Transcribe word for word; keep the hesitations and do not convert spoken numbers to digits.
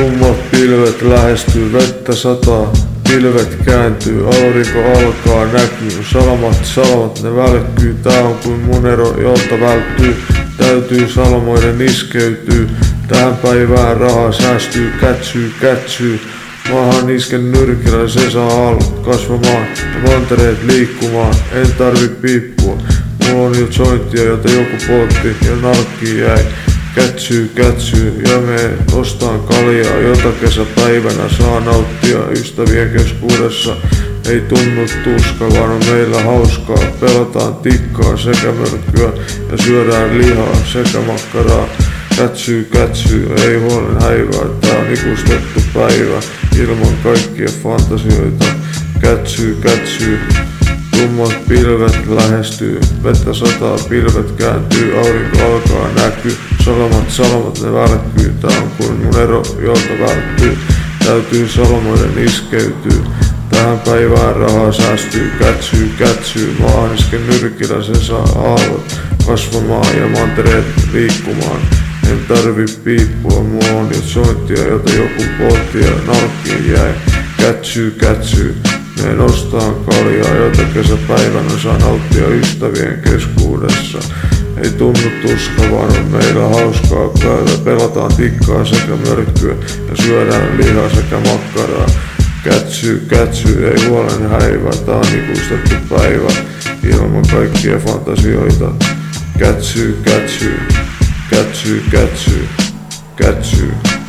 Tummat pilvet lähestyy, vettä sataa, pilvet kääntyy, aurinko alkaa näkyy. Salamat, salamat ne välkkyy, tää on kuin munero, jolta välttyy. Täytyy salmoiden iskeytyy, tähän päivään rahaa säästyy, kätsyy, kätsyy. Maahan isken nyrkillä, se saa aallot kasvamaan ja mantereet liikkumaan. En tarvi piippua, mulla on jo jointia, jota joku poltti ja narkkiin jäi. Kätsyy, kätsyy ja me ostaan kaljaa, jota kesäpäivänä saa nauttia ystävien keskuudessa. Ei tunnu tuska, vaan on meillä hauskaa. Pelataan tikkaa sekä mörkkyä ja syödään lihaa sekä makkaraa. Kätsyy, kätsyy, ei huolen häivää, tää on ikustettu päivä ilman kaikkia fantasioita. Kätsyy, kätsyy, tummat pilvet lähestyy, vettä sataa, pilvet kääntyy, aurinko alkaa näkyy. Salamat, salamat ne välkkyy, tää on kuin mun ero, jolta välttyy. Täytyy salmoiden iskeytyy, tähän päivään rahaa säästyy. Kätsyy, kätsyy, maahan isken nyrkillä, se saa aallot kasvamaan ja mantereet liikkumaan. En tarvi piippua, mulla on jo jointia, jota joku poltti ja narkkiin jäi. Kätsyy, kätsyy, meen ostaan kaljaa, jota kesäpäivänä saa nauttia ystävien keskuudessa. Ei tunnu tuska, vaan on meillä hauskaa päivä. Pelataan tikkaa sekä mörkkyä ja syödään lihaa sekä makkaraa. Kätsyy, kätsyy, ei huolen häivää, tää on ikustettu päivä ilman kaikkia fantasioita. Kätsyy, kätsyy, kätsyy, kätsyy, kätsyy.